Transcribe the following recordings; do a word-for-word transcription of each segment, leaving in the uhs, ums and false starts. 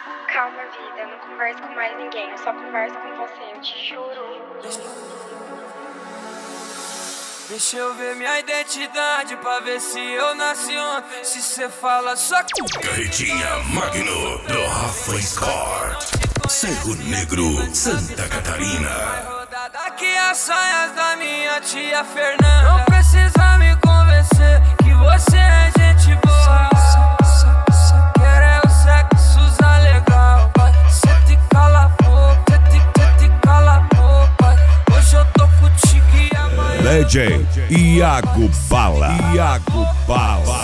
Calma, vida, não converso com mais ninguém. Eu só converso com você, eu te juro. Deixa eu ver minha identidade pra ver se eu nasci ontem. Se cê fala só com Carretinha Magno do Rafa Scott, Cerro Negro, Santa Catarina. Daqui as saias da minha tia Fernanda. Não precisa me convencer que você é gente boa. Quer é o sexo usar legal. Cê te cala a boca, cê te, cê te cala a boca. Hoje eu tô contigo e amanhã Legend Iago Bala, Iago Bala.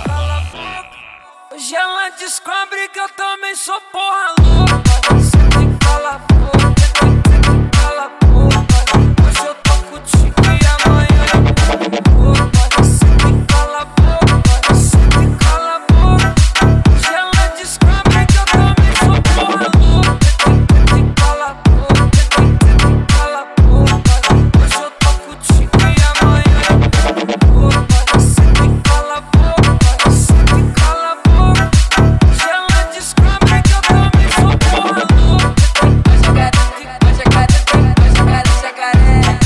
Hoje ela descobre que eu também sou porra louca. Cê te cala a boca, cê te cala a boca. Hoje eu tô contigo e amanhã eu vou. Cê te cala a boca, cê te cala a boca. Hoje ela descobre que eu também sou porra louca. Cê te cala a boca, cê te cala a boca. Hoje eu tô contigo e amanhã eu vou. Cê te cala a boca, cê te cala a boca. Hoje ela descobre que eu também sou porra louca. Hoje eu quero, hoje eu quero, hoje eu quero,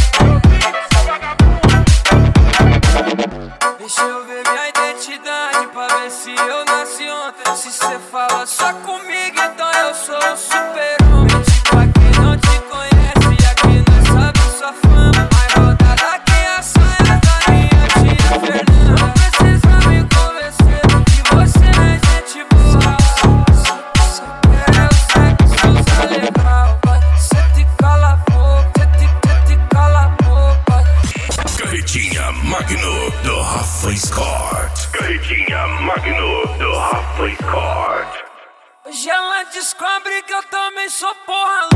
deixa eu ver minha identidade pra ver se eu nasci ontem. Se cê fala só comigo, então eu sou o super-homem. Tipo, aqui não te conhece e aqui não sabe sua fama. Mas rodada aqui a saia da minha tia Fernanda. Não precisa me convencer que você é gente boa. Quer é o sexo usar legal. Cê te cala a boca, cê te, cê te cala a boca. Carretinha Magno do Rafa Scott, Carretinha Magno do Rafa Scott. Hoje ela descobre que eu também sou porra